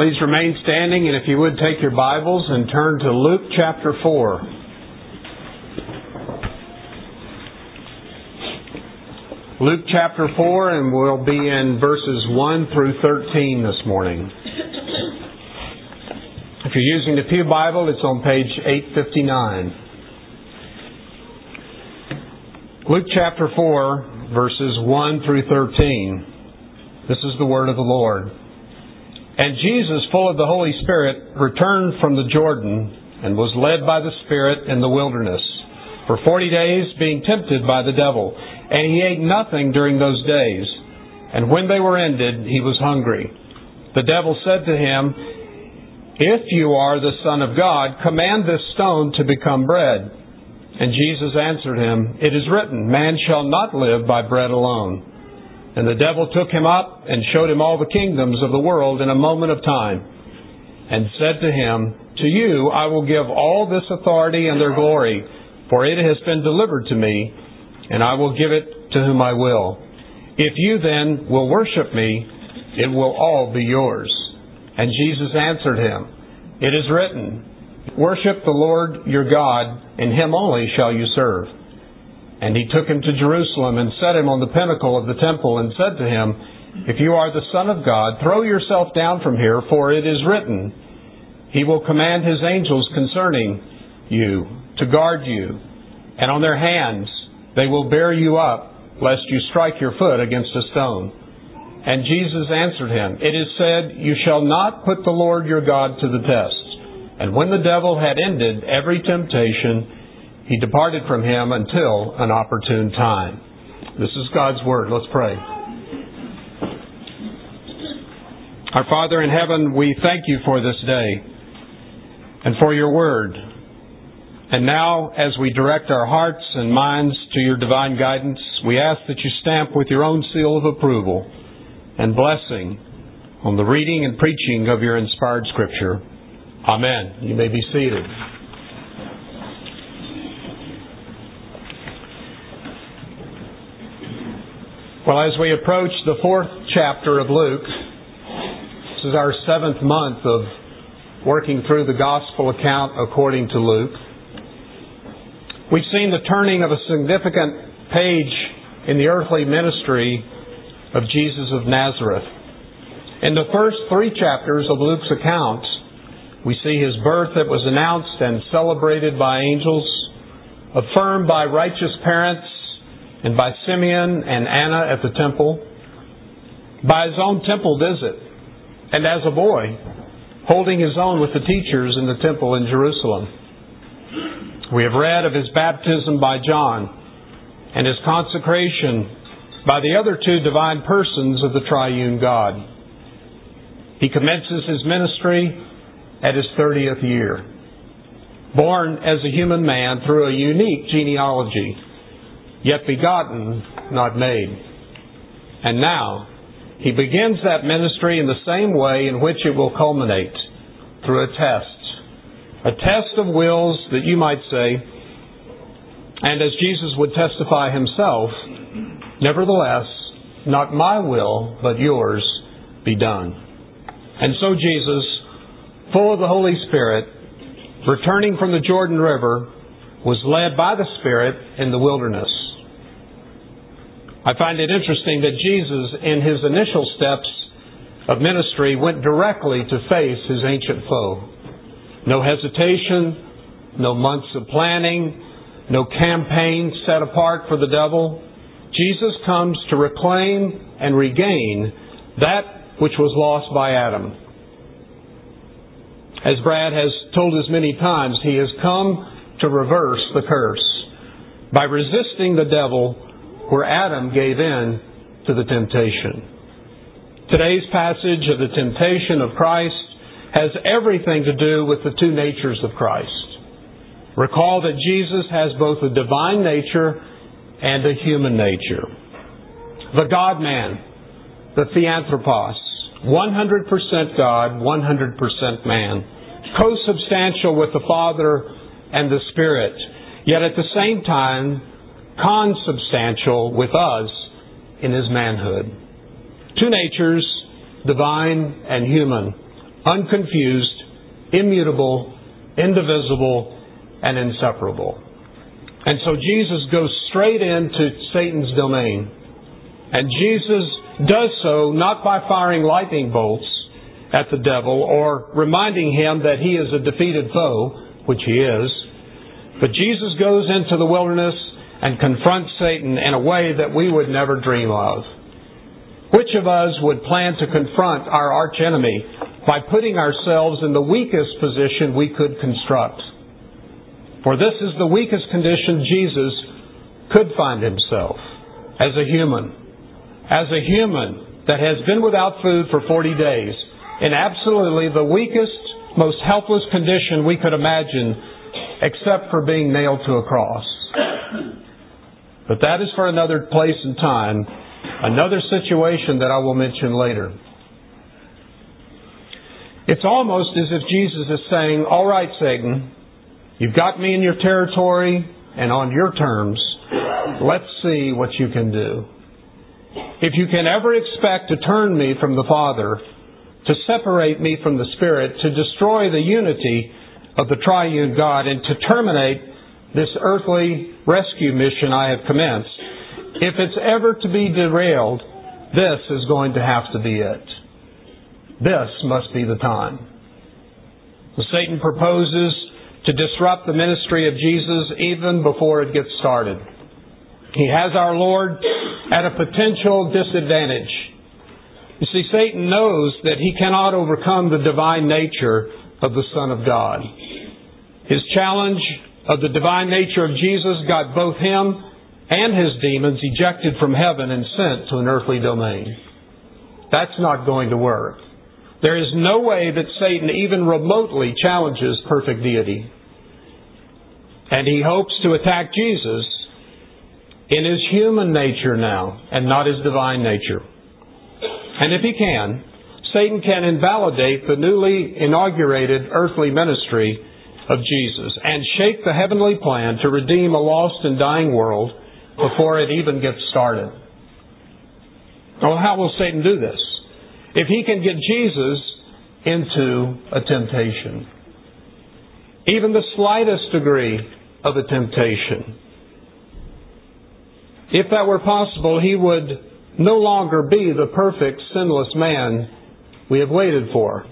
Please remain standing, and if you would, take your Bibles and turn to Luke chapter 4. Luke chapter 4, and we'll be in verses 1 through 13 this morning. If you're using the Pew Bible, it's on page 859. Luke chapter 4, verses 1 through 13. This is the word of the Lord. And Jesus, full of the Holy Spirit, returned from the Jordan and was led by the Spirit in the wilderness for 40 days, being tempted by the devil. And he ate nothing during those days. And when they were ended, he was hungry. The devil said to him, "If you are the Son of God, command this stone to become bread." And Jesus answered him, "It is written, man shall not live by bread alone." And the devil took him up and showed him all the kingdoms of the world in a moment of time, and said to him, "To you I will give all this authority and their glory, for it has been delivered to me, and I will give it to whom I will. If you then will worship me, it will all be yours." And Jesus answered him, "It is written, worship the Lord your God, and him only shall you serve." And he took him to Jerusalem and set him on the pinnacle of the temple and said to him, "If you are the Son of God, throw yourself down from here, for it is written, he will command his angels concerning you to guard you, and on their hands they will bear you up, lest you strike your foot against a stone." And Jesus answered him, "It is said, you shall not put the Lord your God to the test." And when the devil had ended every temptation, he departed from him until an opportune time. This is God's Word. Let's pray. Our Father in heaven, we thank you for this day and for your Word. And now, as we direct our hearts and minds to your divine guidance, we ask that you stamp with your own seal of approval and blessing on the reading and preaching of your inspired Scripture. Amen. You may be seated. Well, as we approach the 4th chapter of Luke, this is our 7th month of working through the Gospel account according to Luke. We've seen the turning of a significant page in the earthly ministry of Jesus of Nazareth. In the first 3 chapters of Luke's account, we see his birth that was announced and celebrated by angels, affirmed by righteous parents, and by Simeon and Anna at the temple, by his own temple visit, and as a boy, holding his own with the teachers in the temple in Jerusalem. We have read of his baptism by John and his consecration by the other 2 divine persons of the triune God. He commences his ministry at his 30th year, born as a human man through a unique genealogy, yet begotten, not made. And now, he begins that ministry in the same way in which it will culminate, through a test of wills that you might say, and as Jesus would testify himself, "Nevertheless, not my will, but yours be done." And so Jesus, full of the Holy Spirit, returning from the Jordan River, was led by the Spirit in the wilderness. I find it interesting that Jesus, in his initial steps of ministry, went directly to face his ancient foe. No hesitation, no months of planning, no campaign set apart for the devil. Jesus comes to reclaim and regain that which was lost by Adam. As Brad has told us many times, he has come to reverse the curse by resisting the devil where Adam gave in to the temptation. Today's passage of the temptation of Christ has everything to do with the 2 natures of Christ. Recall that Jesus has both a divine nature and a human nature. The God-man, the Theanthropos, 100% God, 100% man, co-substantial with the Father and the Spirit, yet at the same time consubstantial with us in his manhood. 2 natures, divine and human, unconfused, immutable, indivisible, and inseparable. And so Jesus goes straight into Satan's domain. And Jesus does so not by firing lightning bolts at the devil or reminding him that he is a defeated foe, which he is, but Jesus goes into the wilderness and confronts Satan in a way that we would never dream of. Which of us would plan to confront our archenemy by putting ourselves in the weakest position we could construct? For this is the weakest condition Jesus could find himself as a human. As a human that has been without food for 40 days, in absolutely the weakest, most helpless condition we could imagine, except for being nailed to a cross. But that is for another place and time, another situation that I will mention later. It's almost as if Jesus is saying, all right, Satan, you've got me in your territory and on your terms. Let's see what you can do. If you can ever expect to turn me from the Father, to separate me from the Spirit, to destroy the unity of the triune God, and to terminate this earthly rescue mission I have commenced, if it's ever to be derailed, this is going to have to be it. This must be the time. So Satan proposes to disrupt the ministry of Jesus even before it gets started. He has our Lord at a potential disadvantage. You see, Satan knows that he cannot overcome the divine nature of the Son of God. His challenge of the divine nature of Jesus got both him and his demons ejected from heaven and sent to an earthly domain. That's not going to work. There is no way that Satan even remotely challenges perfect deity. And he hopes to attack Jesus in his human nature now, and not his divine nature. And if he can, Satan can invalidate the newly inaugurated earthly ministry of Jesus and shake the heavenly plan to redeem a lost and dying world before it even gets started. Well, how will Satan do this? If he can get Jesus into a temptation, even the slightest degree of a temptation, if that were possible, he would no longer be the perfect, sinless man we have waited for.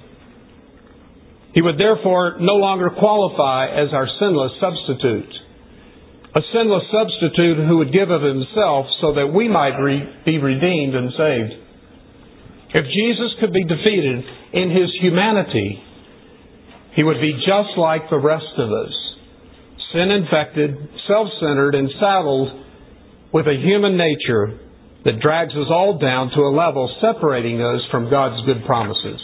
He would therefore no longer qualify as our sinless substitute. A sinless substitute who would give of himself so that we might be redeemed and saved. If Jesus could be defeated in his humanity, he would be just like the rest of us. Sin-infected, self-centered, and saddled with a human nature that drags us all down to a level separating us from God's good promises.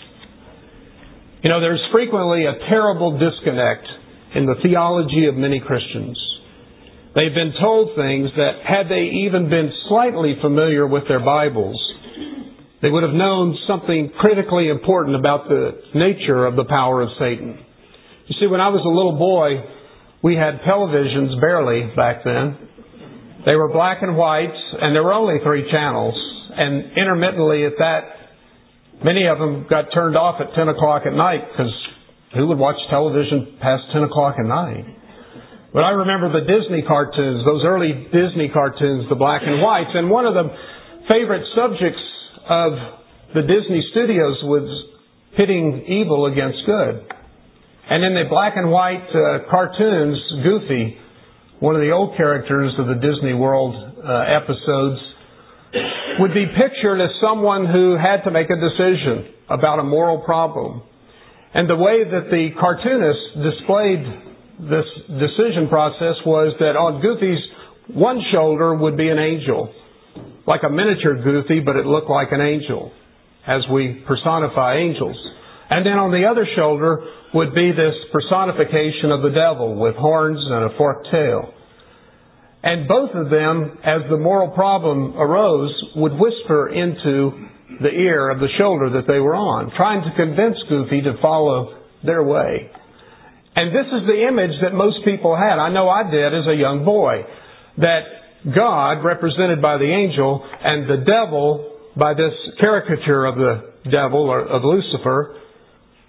You know, there's frequently a terrible disconnect in the theology of many Christians. They've been told things that, had they even been slightly familiar with their Bibles, they would have known something critically important about the nature of the power of Satan. You see, when I was a little boy, we had televisions barely back then. They were black and white, and there were only 3 channels. And intermittently at that, many of them got turned off at 10 o'clock at night, because who would watch television past 10 o'clock at night? But I remember the Disney cartoons, those early Disney cartoons, the black and whites. And one of the favorite subjects of the Disney studios was pitting evil against good. And in the black and white cartoons, Goofy, one of the old characters of the Disney World episodes, would be pictured as someone who had to make a decision about a moral problem. And the way that the cartoonists displayed this decision process was that on Goofy's one shoulder would be an angel, like a miniature Goofy, but it looked like an angel, as we personify angels. And then on the other shoulder would be this personification of the devil with horns and a forked tail. And both of them, as the moral problem arose, would whisper into the ear of the shoulder that they were on, trying to convince Goofy to follow their way. And this is the image that most people had. I know I did as a young boy, that God, represented by the angel, and the devil, by this caricature of the devil, or of Lucifer,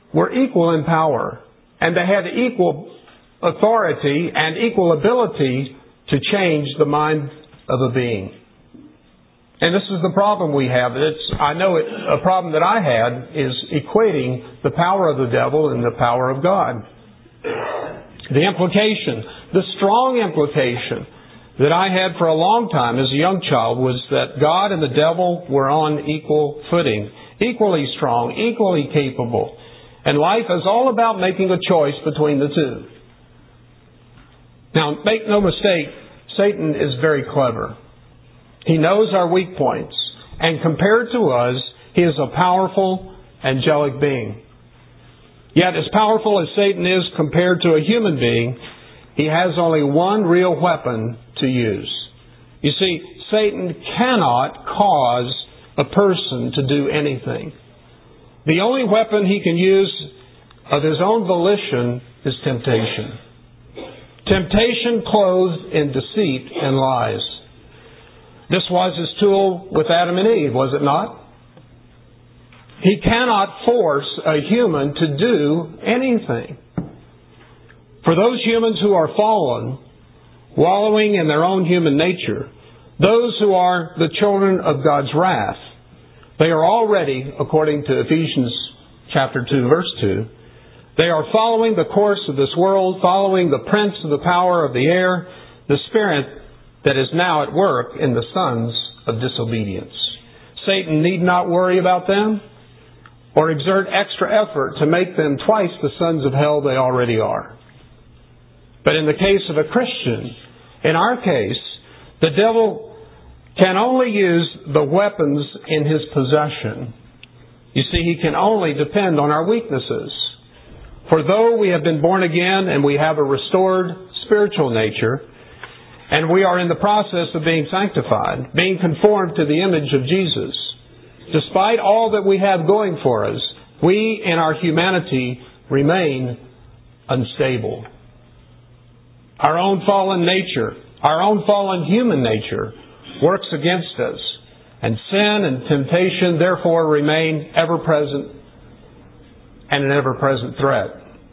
were equal in power, and they had equal authority and equal ability to change the mind of a being. And this is the problem we have. A problem that I had is equating the power of the devil and the power of God. The implication, the strong implication that I had for a long time as a young child was that God and the devil were on equal footing, equally strong, equally capable. And life is all about making a choice between the two. Now, make no mistake, Satan is very clever. He knows our weak points. And compared to us, he is a powerful, angelic being. Yet, as powerful as Satan is compared to a human being, he has only one real weapon to use. You see, Satan cannot cause a person to do anything. The only weapon he can use of his own volition is temptation. Temptation clothed in deceit and lies. This was his tool with Adam and Eve, was it not? He cannot force a human to do anything. For those humans who are fallen, wallowing in their own human nature, those who are the children of God's wrath, they are already, according to Ephesians chapter 2, verse 2, they are following the course of this world, following the prince of the power of the air, the spirit that is now at work in the sons of disobedience. Satan need not worry about them or exert extra effort to make them twice the sons of hell they already are. But in the case of a Christian, in our case, the devil can only use the weapons in his possession. You see, he can only depend on our weaknesses. For though we have been born again and we have a restored spiritual nature, and we are in the process of being sanctified, being conformed to the image of Jesus, despite all that we have going for us, we in our humanity remain unstable. Our own fallen nature, our own fallen human nature works against us, and sin and temptation therefore remain ever-present and an ever-present threat.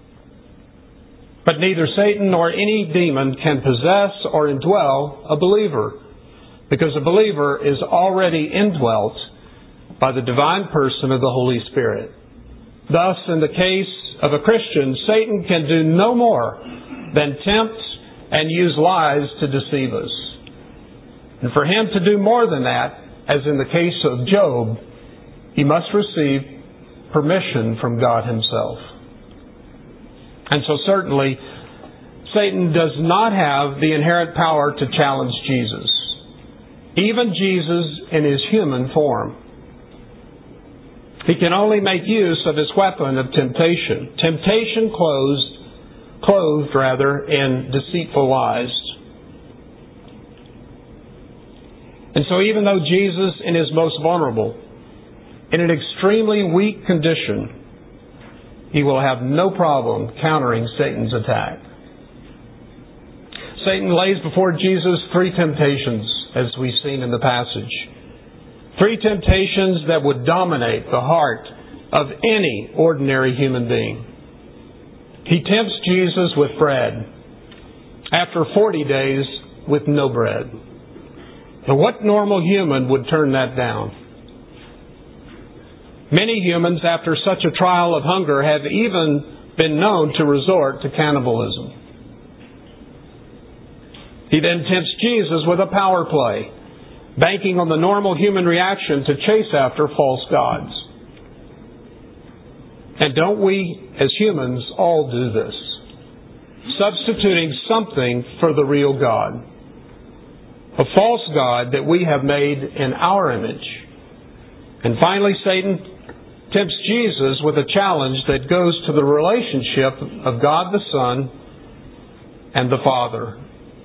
But neither Satan nor any demon can possess or indwell a believer, because a believer is already indwelt by the divine person of the Holy Spirit. Thus, in the case of a Christian, Satan can do no more than tempt and use lies to deceive us. And for him to do more than that, as in the case of Job, he must receive permission from God himself. And so certainly, Satan does not have the inherent power to challenge Jesus. Even Jesus in his human form. He can only make use of his weapon of temptation. Temptation clothed in deceitful lies. And so even though Jesus, in his most vulnerable, in an extremely weak condition, he will have no problem countering Satan's attack. Satan lays before Jesus three temptations, as we've seen in the passage. Three temptations that would dominate the heart of any ordinary human being. He tempts Jesus with bread, after 40 days with no bread. Now, what normal human would turn that down? Many humans, after such a trial of hunger, have even been known to resort to cannibalism. He then tempts Jesus with a power play, banking on the normal human reaction to chase after false gods. And don't we, as humans, all do this? Substituting something for the real God. A false God that we have made in our image. And finally, Satan tempts Jesus with a challenge that goes to the relationship of God the Son and the Father.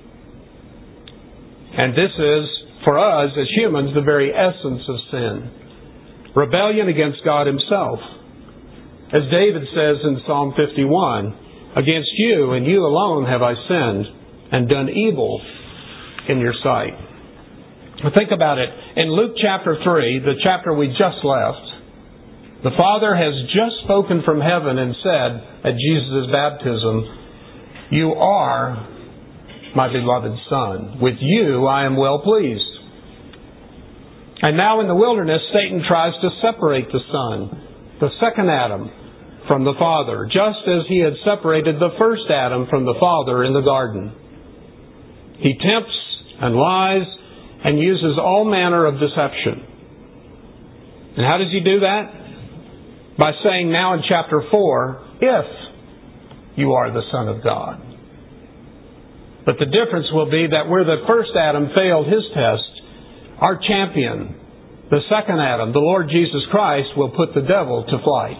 And this is, for us as humans, the very essence of sin. Rebellion against God himself. As David says in Psalm 51, "Against you and you alone have I sinned and done evil in your sight." Now think about it. In Luke chapter 3, the chapter we just left, The Father has just spoken from heaven and said at Jesus' baptism, "You are my beloved Son. With you I am well pleased." And now in the wilderness, Satan tries to separate the Son, the second Adam, from the Father, just as he had separated the first Adam from the Father in the garden. He tempts and lies and uses all manner of deception. And how does he do that? By saying now in chapter 4, "If you are the Son of God." But the difference will be that where the first Adam failed his test, our champion, the second Adam, the Lord Jesus Christ, will put the devil to flight.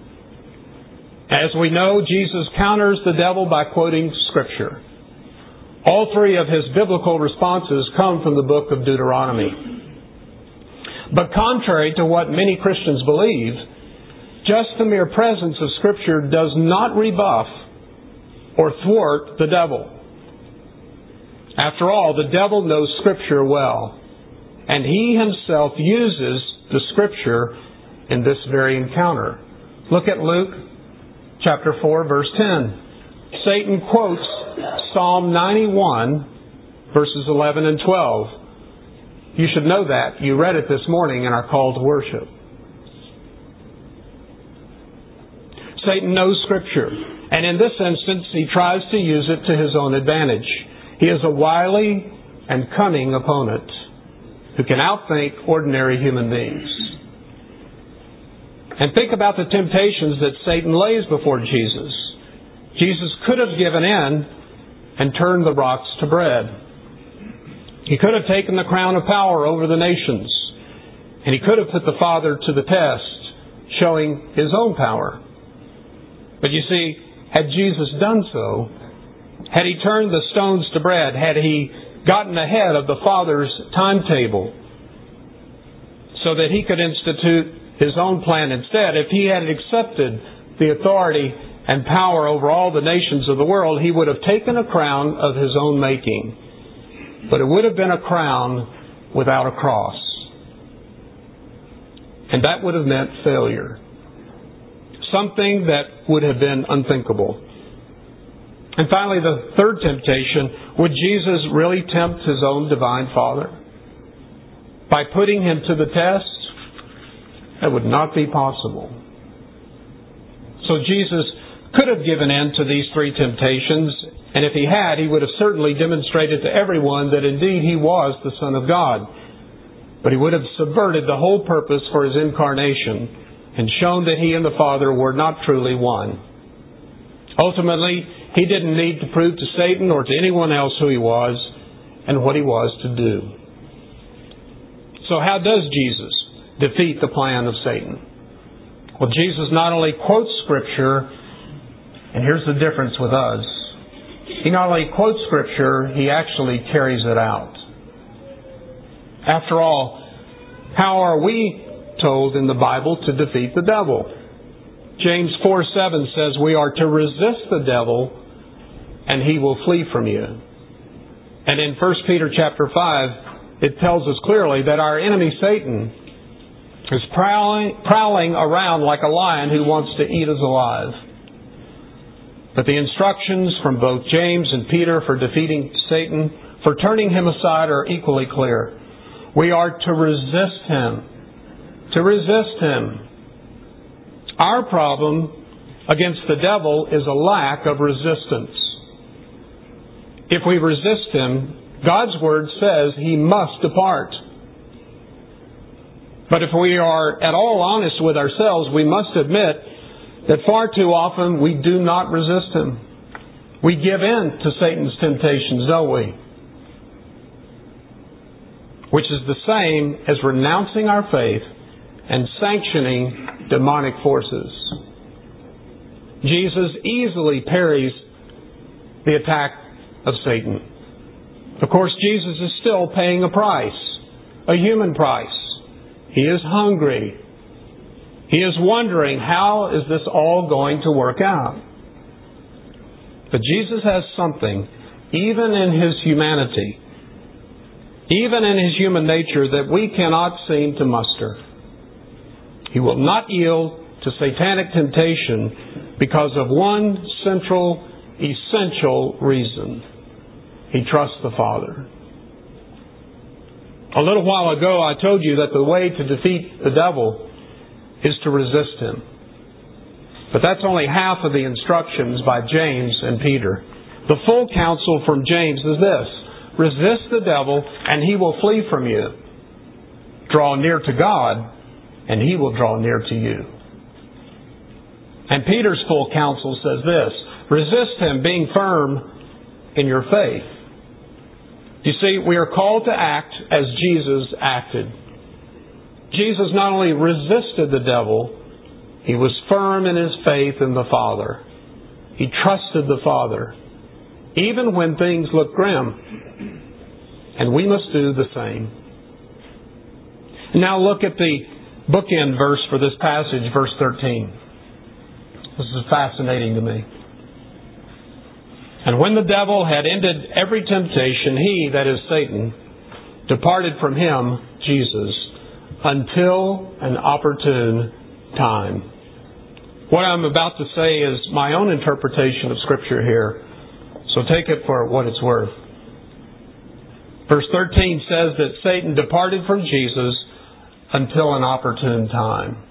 As we know, Jesus counters the devil by quoting Scripture. All three of his biblical responses come from the book of Deuteronomy. But contrary to what many Christians believe, just the mere presence of Scripture does not rebuff or thwart the devil. After all, the devil knows Scripture well, and he himself uses the Scripture in this very encounter. Look at Luke chapter 4, verse 10. Satan quotes Psalm 91, verses 11 and 12. You should know that. You read it this morning in our call to worship. Satan knows Scripture, and in this instance, he tries to use it to his own advantage. He is a wily and cunning opponent who can outthink ordinary human beings. And think about the temptations that Satan lays before Jesus. Jesus could have given in and turned the rocks to bread. He could have taken the crown of power over the nations, and he could have put the Father to the test, showing his own power. But you see, had Jesus done so, had he turned the stones to bread, had he gotten ahead of the Father's timetable so that he could institute his own plan instead, if he had accepted the authority and power over all the nations of the world, he would have taken a crown of his own making. But it would have been a crown without a cross. And that would have meant failure. Something that would have been unthinkable. And finally, the third temptation, would Jesus really tempt his own divine Father? By putting him to the test? That would not be possible. So Jesus could have given in to these three temptations, and if he had, he would have certainly demonstrated to everyone that indeed he was the Son of God. But he would have subverted the whole purpose for his incarnation and shown that he and the Father were not truly one. Ultimately, he didn't need to prove to Satan or to anyone else who he was and what he was to do. So how does Jesus defeat the plan of Satan? Well, Jesus not only quotes Scripture, and here's the difference with us. He not only quotes Scripture, he actually carries it out. After all, how are we told in the Bible to defeat the devil? James 4:7 says we are to resist the devil and he will flee from you. And in 1 Peter chapter 5, it tells us clearly that our enemy Satan is prowling around like a lion who wants to eat us alive. But the instructions from both James and Peter for defeating Satan, for turning him aside, are equally clear. We are to resist him. To resist him. Our problem against the devil is a lack of resistance. If we resist him, God's Word says he must depart. But if we are at all honest with ourselves, we must admit that far too often we do not resist him. We give in to Satan's temptations, don't we? Which is the same as renouncing our faith and sanctioning demonic forces. Jesus easily parries the attack of Satan. Of course, Jesus is still paying a price, a human price. He is hungry. He is wondering, how is this all going to work out? But Jesus has something, even in his humanity, even in his human nature, that we cannot seem to muster. He will not yield to satanic temptation because of one central, essential reason. He trusts the Father. A little while ago, I told you that the way to defeat the devil is to resist him. But that's only half of the instructions by James and Peter. The full counsel from James is this: resist the devil and he will flee from you. Draw near to God and he will draw near to you. And Peter's full counsel says this: resist him, being firm in your faith. You see, we are called to act as Jesus acted. Jesus not only resisted the devil, he was firm in his faith in the Father. He trusted the Father, even when things look grim. And we must do the same. And now look at the bookend verse for this passage, verse 13. This is fascinating to me. And when the devil had ended every temptation, he, that is Satan, departed from him, Jesus, until an opportune time. What I'm about to say is my own interpretation of Scripture here, so take it for what it's worth. Verse 13 says that Satan departed from Jesus until an opportune time.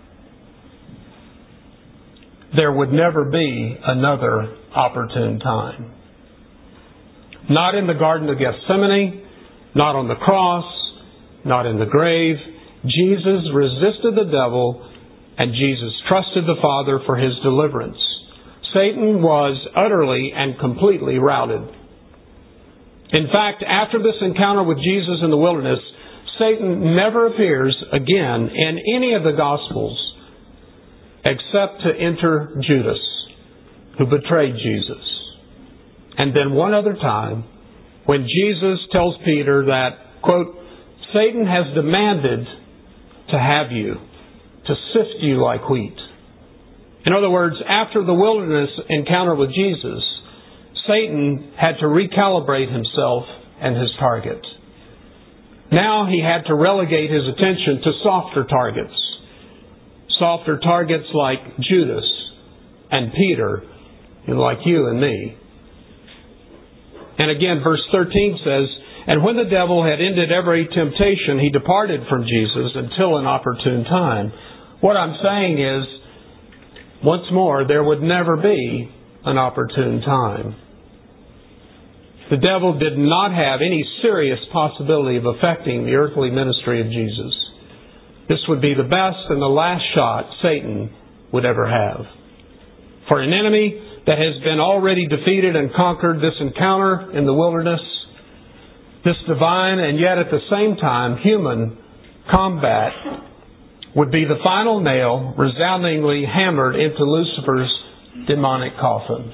There would never be another opportune time. Not in the Garden of Gethsemane, not on the cross, not in the grave. Jesus resisted the devil, and Jesus trusted the Father for his deliverance. Satan was utterly and completely routed. In fact, after this encounter with Jesus in the wilderness, Satan never appears again in any of the Gospels except to enter Judas, who betrayed Jesus. And then one other time, when Jesus tells Peter that, quote, Satan has demanded to have you, to sift you like wheat. In other words, after the wilderness encounter with Jesus, Satan had to recalibrate himself and his target. Now he had to relegate his attention to softer targets. Softer targets like Judas and Peter, and like you and me. And again, verse 13 says, and when the devil had ended every temptation, he departed from Jesus until an opportune time. What I'm saying is, once more, there would never be an opportune time. The devil did not have any serious possibility of affecting the earthly ministry of Jesus. This would be the best and the last shot Satan would ever have. For an enemy that has been already defeated and conquered, this encounter in the wilderness, this divine and yet at the same time human combat would be the final nail resoundingly hammered into Lucifer's demonic coffin.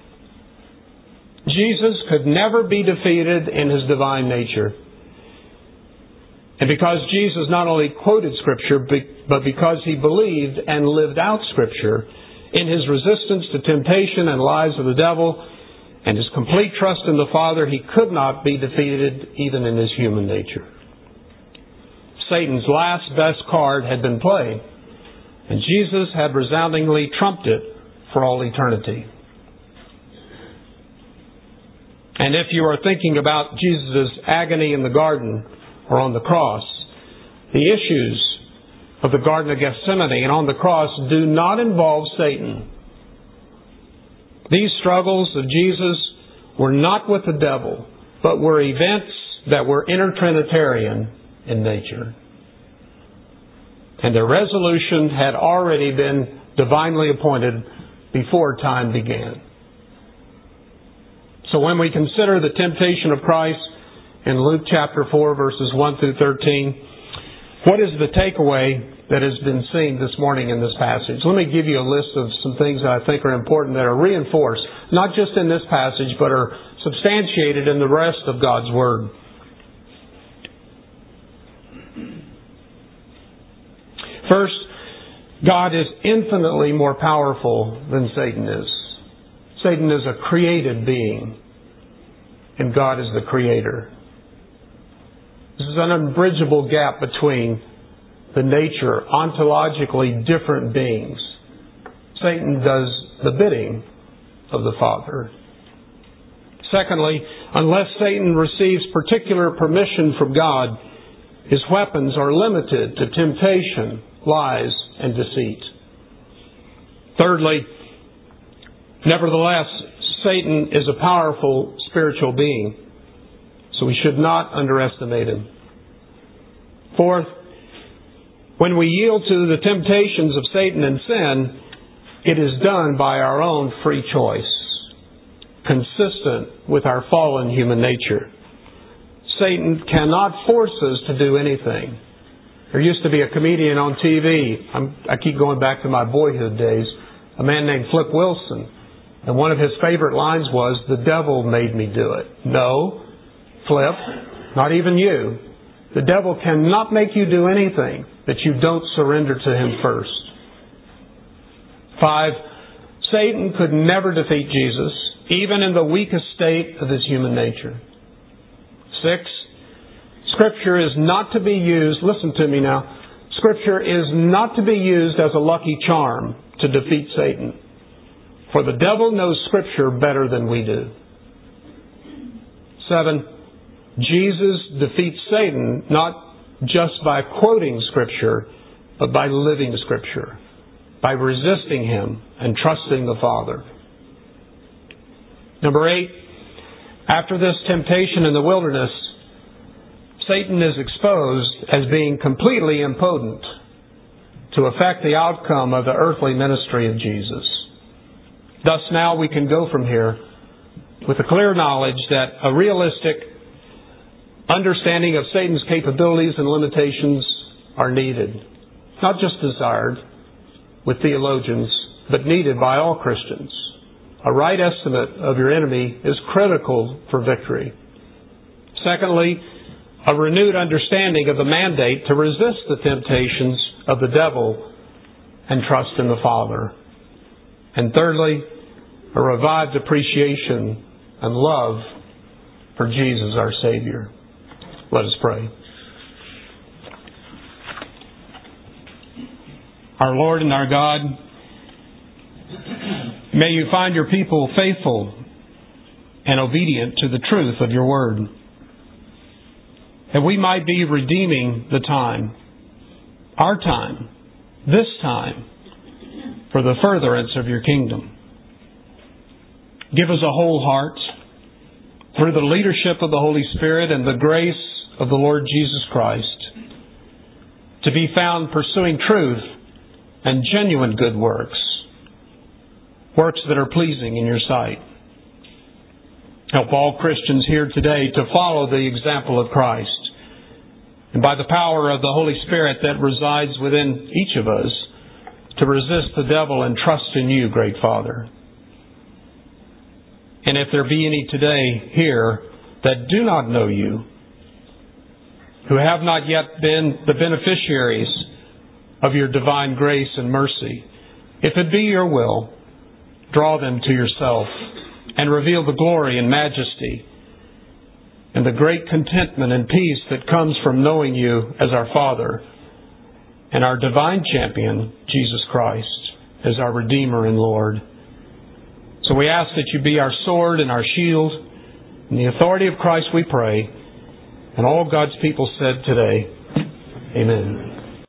Jesus could never be defeated in his divine nature. And because Jesus not only quoted Scripture, but because he believed and lived out Scripture, in his resistance to temptation and lies of the devil, and his complete trust in the Father, he could not be defeated even in his human nature. Satan's last best card had been played, and Jesus had resoundingly trumped it for all eternity. And if you are thinking about Jesus' agony in the garden or on the cross, the issues of the Garden of Gethsemane and on the cross do not involve Satan. These struggles of Jesus were not with the devil, but were events that were intertrinitarian in nature. And their resolution had already been divinely appointed before time began. So when we consider the temptation of Christ in Luke chapter 4, verses 1 through 13, what is the takeaway that has been seen this morning in this passage? Let me give you a list of some things that I think are important that are reinforced, not just in this passage, but are substantiated in the rest of God's Word. First, God is infinitely more powerful than Satan is. Satan is a created being, and God is the creator. This is an unbridgeable gap between the nature, ontologically different beings. Satan does the bidding of the Father. Secondly, unless Satan receives particular permission from God, his weapons are limited to temptation, lies, and deceit. Thirdly, nevertheless, Satan is a powerful spiritual being, so we should not underestimate him. Fourth, when we yield to the temptations of Satan and sin, it is done by our own free choice, consistent with our fallen human nature. Satan cannot force us to do anything. There used to be a comedian on TV, I keep going back to my boyhood days, a man named Flip Wilson. And one of his favorite lines was, "The devil made me do it." No, Flip, not even you. The devil cannot make you do anything that you don't surrender to him first. 5, Satan could never defeat Jesus, even in the weakest state of his human nature. 6, Scripture is not to be used, listen to me now, Scripture is not to be used as a lucky charm to defeat Satan. For the devil knows Scripture better than we do. 7, Jesus defeats Satan not just by quoting Scripture, but by living Scripture, by resisting him and trusting the Father. Number 8, after this temptation in the wilderness, Satan is exposed as being completely impotent to affect the outcome of the earthly ministry of Jesus. Thus now we can go from here with a clear knowledge that a realistic understanding of Satan's capabilities and limitations are needed. Not just desired with theologians, but needed by all Christians. A right estimate of your enemy is critical for victory. Secondly, a renewed understanding of the mandate to resist the temptations of the devil and trust in the Father. And thirdly, a revived appreciation and love for Jesus our Savior. Let us pray. Our Lord and our God, may you find your people faithful and obedient to the truth of your word, that we might be redeeming the time, our time, this time, for the furtherance of your kingdom. Give us a whole heart through the leadership of the Holy Spirit and the grace of the Lord Jesus Christ to be found pursuing truth and genuine good works, works that are pleasing in your sight. Help all Christians here today to follow the example of Christ, and by the power of the Holy Spirit that resides within each of us, to resist the devil and trust in you, great Father. And if there be any today here that do not know you, who have not yet been the beneficiaries of your divine grace and mercy, if it be your will, draw them to yourself and reveal the glory and majesty and the great contentment and peace that comes from knowing you as our Father and our divine champion, Jesus Christ, as our Redeemer and Lord. So we ask that you be our sword and our shield. In the authority of Christ we pray. And all God's people said today, Amen.